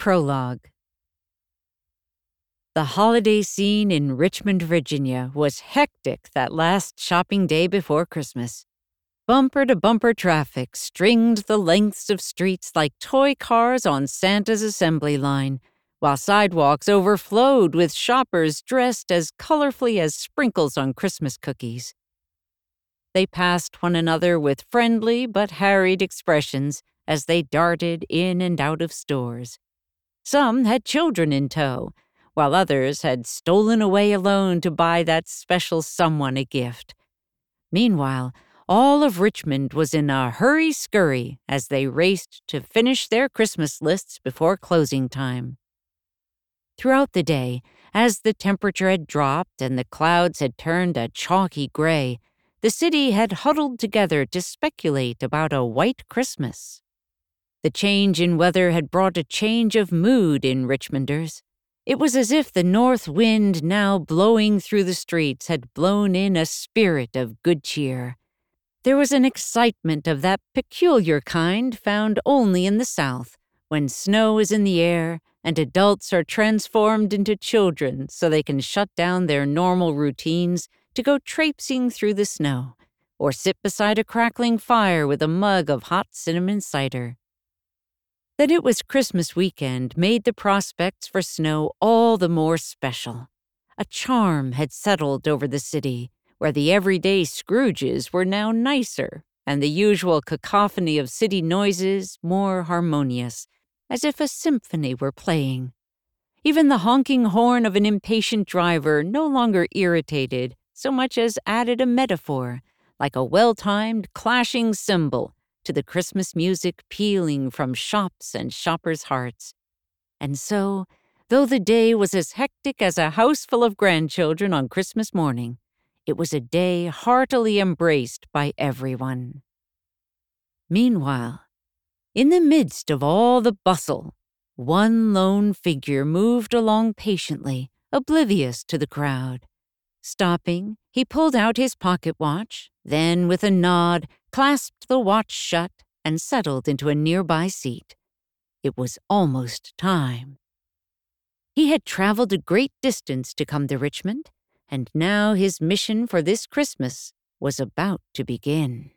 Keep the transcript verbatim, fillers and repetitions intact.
Prologue. The holiday scene in Richmond, Virginia was hectic that last shopping day before Christmas. Bumper-to-bumper traffic stringed the lengths of streets like toy cars on Santa's assembly line, while sidewalks overflowed with shoppers dressed as colorfully as sprinkles on Christmas cookies. They passed one another with friendly but harried expressions as they darted in and out of stores. Some had children in tow, while others had stolen away alone to buy that special someone a gift. Meanwhile, all of Richmond was in a hurry-scurry as they raced to finish their Christmas lists before closing time. Throughout the day, as the temperature had dropped and the clouds had turned a chalky gray, the city had huddled together to speculate about a white Christmas. The change in weather had brought a change of mood in Richmonders. It was as if the north wind now blowing through the streets had blown in a spirit of good cheer. There was an excitement of that peculiar kind found only in the South, when snow is in the air and adults are transformed into children so they can shut down their normal routines to go traipsing through the snow, or sit beside a crackling fire with a mug of hot cinnamon cider. That it was Christmas weekend made the prospects for snow all the more special. A charm had settled over the city, where the everyday Scrooges were now nicer, and the usual cacophony of city noises more harmonious, as if a symphony were playing. Even the honking horn of an impatient driver no longer irritated so much as added a metaphor, like a well-timed clashing cymbal, to the Christmas music pealing from shops and shoppers' hearts. And so, though the day was as hectic as a house full of grandchildren on Christmas morning, it was a day heartily embraced by everyone. Meanwhile, in the midst of all the bustle, one lone figure moved along patiently, oblivious to the crowd. Stopping, he pulled out his pocket watch, then with a nod, clasped the watch shut and settled into a nearby seat. It was almost time. He had traveled a great distance to come to Richmond, and now his mission for this Christmas was about to begin.